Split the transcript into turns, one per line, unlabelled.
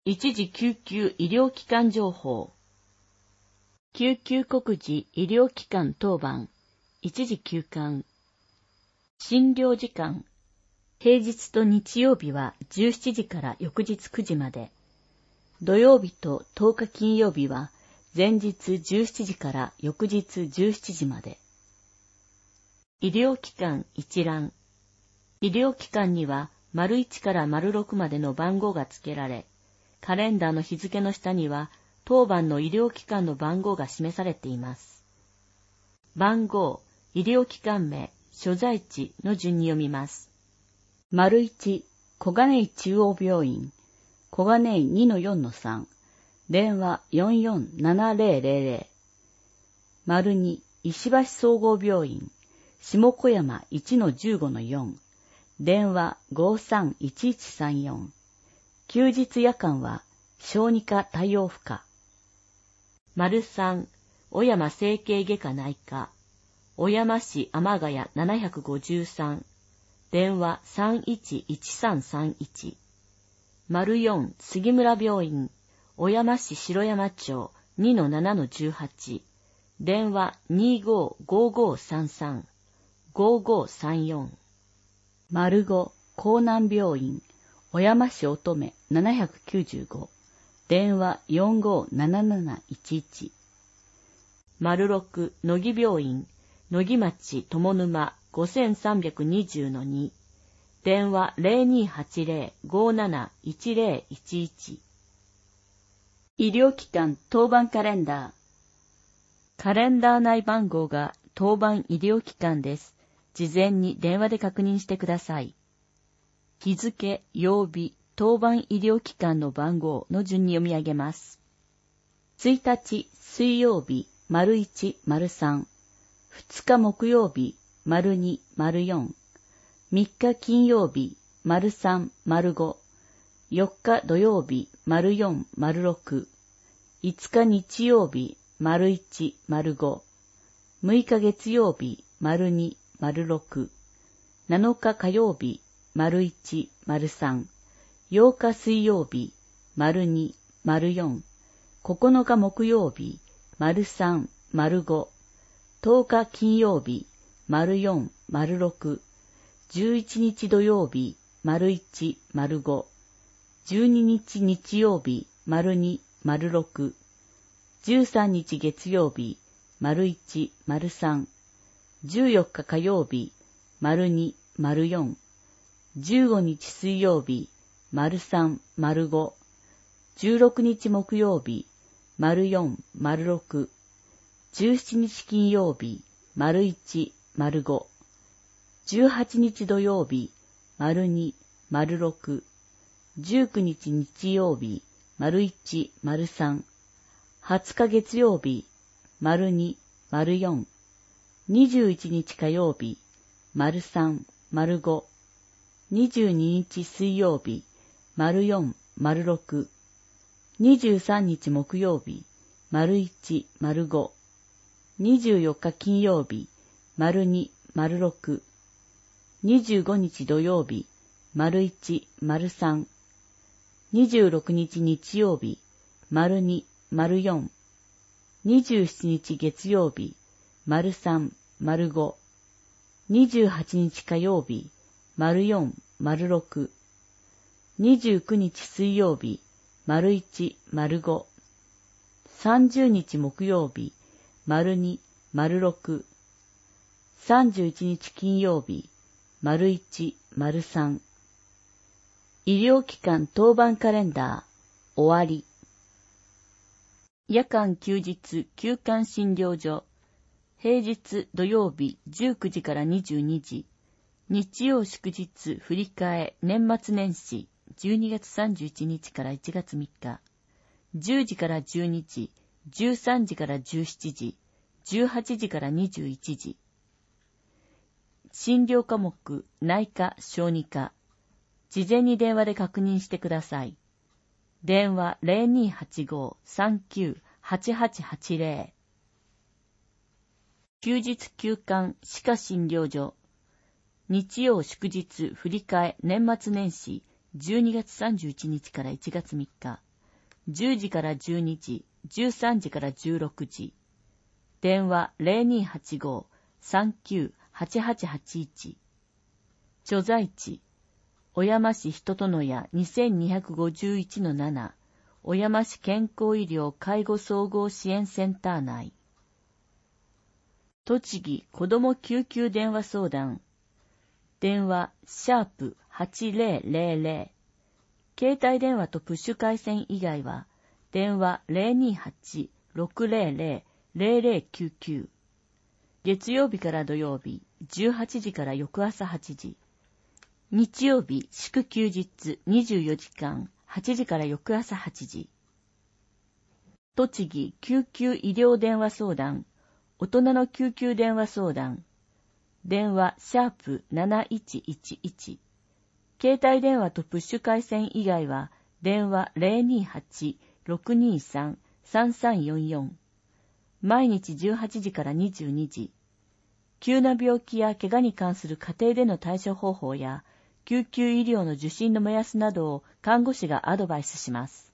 一時救急医療機関情報。救急告示医療機関当番。一時休館。診療時間。平日と日曜日は17時から翌日9時まで。土曜日と10日金曜日は前日17時から翌日17時まで。医療機関一覧。医療機関には丸1から丸6までの番号が付けられ、カレンダーの日付の下には当番の医療機関の番号が示されています。番号、医療機関名、所在地の順に読みます。丸1、小金井中央病院、小金井 2-4-3、電話447000。丸2、石橋総合病院、下小山 1-15-4、電話531134。休日夜間は小児科対応不可。丸3、小山整形外科内科、小山市天ヶ谷753、電話311331。丸4、杉村病院、小山市城山町 2-7-18、電話255533、5534。丸5、江南病院、小山市乙女795、電話457711。丸6、乃木病院、乃木町友沼 5320-2、電話0280-571011。医療機関当番カレンダー。カレンダー内番号が当番医療機関です。事前に電話で確認してください。日付、曜日、当番医療機関の番号の順に読み上げます。1日、水曜日、丸1、丸3。2日木曜日、丸2、丸4。3日金曜日、丸3、丸5。4日土曜日、丸4、丸6。5日日曜日、丸1、丸5。6日月曜日、丸2、丸6。7日火曜日、丸1、丸3。8日水曜日、丸2、丸4。9日木曜日、丸3、丸5。10日金曜日、丸4、丸6。11日土曜日、丸1、丸5。12日日曜日、丸2、丸6。13日月曜日、丸1、丸3。14日火曜日、丸2、丸4。15日水曜日、丸3、丸5。16日木曜日、丸4、丸6。17日金曜日、丸1、丸5。18日土曜日、丸2、丸6。19日日曜日、丸1、丸3。20日月曜日、丸2、丸4。21日火曜日、丸3、丸5。22日水曜日、丸4、丸6。23日木曜日、丸1、丸5。24日金曜日、丸2、丸6。25日土曜日、丸1、丸3。26日日曜日、丸2、丸4。27日月曜日、丸3、丸5。28日火曜日、丸4、丸6。29日水曜日、丸1、丸5。30日木曜日、丸2、丸6。31日金曜日、丸1、丸3。医療機関当番カレンダー、終わり。夜間休日休館診療所。平日土曜日19時から22時。日曜祝日振り替え年末年始12月31日から1月3日。10時から12時、13時から17時、18時から21時。診療科目、内科、小児科。事前に電話で確認してください。電話0285-39-8880。休日休館歯科診療所。日曜祝日振り替え年末年始12月31日から1月3日。 10時から12時、13時から16時。電話 0285-398881。所在地、小山市人とのや 2251-7、小山市健康医療介護総合支援センター内。栃木子ども救急電話相談。電話#8000。携帯電話とプッシュ回線以外は、電話 028-600-0099。月曜日から土曜日、18時から翌朝8時。日曜日、祝休日24時間、8時から翌朝8時。栃木救急医療電話相談。大人の救急電話相談。電話#7111。携帯電話とプッシュ回線以外は、電話 028-623-3344。毎日18時から22時。急な病気や怪我に関する家庭での対処方法や、救急医療の受診の目安などを看護師がアドバイスします。